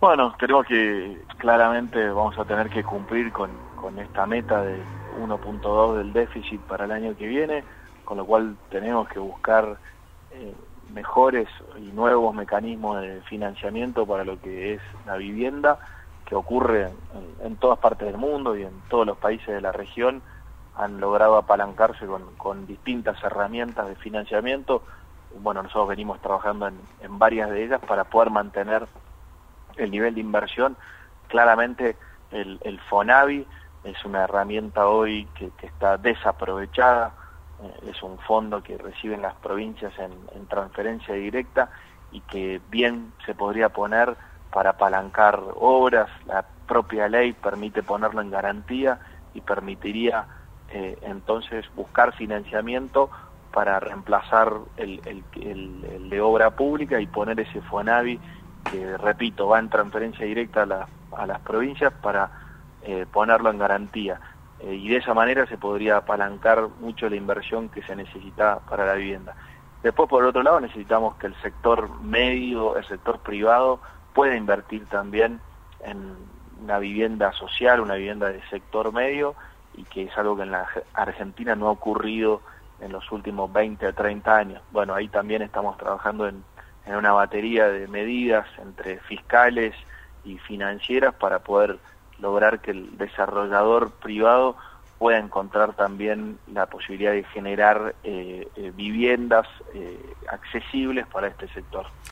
Bueno, creo que claramente vamos a tener que cumplir con esta meta de 1.2 del déficit para el año que viene, con lo cual tenemos que buscar mejores y nuevos mecanismos de financiamiento para lo que es la vivienda, que ocurre en todas partes del mundo y en todos los países de la región. Han logrado apalancarse con distintas herramientas de financiamiento. Bueno, nosotros venimos trabajando en varias de ellas para poder mantener el nivel de inversión. Claramente el FONAVI es una herramienta hoy que está desaprovechada. Es un fondo que reciben las provincias en transferencia directa y que bien se podría poner para apalancar obras. La propia ley permite ponerlo en garantía y permitiría entonces buscar financiamiento para reemplazar el de obra pública y poner ese FONAVI que, repito, va en transferencia directa a las provincias para ponerlo en garantía. Y de esa manera se podría apalancar mucho la inversión que se necesita para la vivienda. Después, por otro lado, necesitamos que el sector medio, el sector privado, pueda invertir también en una vivienda social, una vivienda de sector medio, y que es algo que en la Argentina no ha ocurrido en los últimos 20 a 30 años. Bueno, ahí también estamos trabajando en una batería de medidas entre fiscales y financieras para poder lograr que el desarrollador privado pueda encontrar también la posibilidad de generar viviendas accesibles para este sector.